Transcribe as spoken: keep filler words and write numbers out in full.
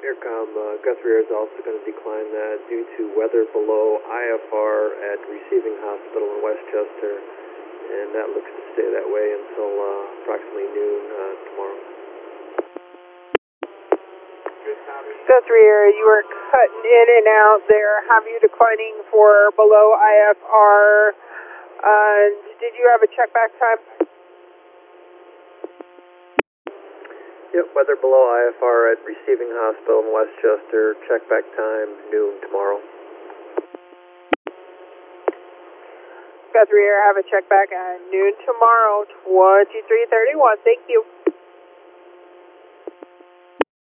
Aircom, uh, Guthrie Air is also going to decline that due to weather below I F R at receiving hospital in Westchester, and that looks to stay that way until uh, approximately noon uh, tomorrow. Guthrie Air, you are cutting in and out there. Have you declining for below I F R? Uh, did you have a check back time? Yep, weather below I F R at receiving hospital in Westchester, check back time noon tomorrow. Guthrie Air, have a check back at noon tomorrow, twenty-three thirty-one. Thank you.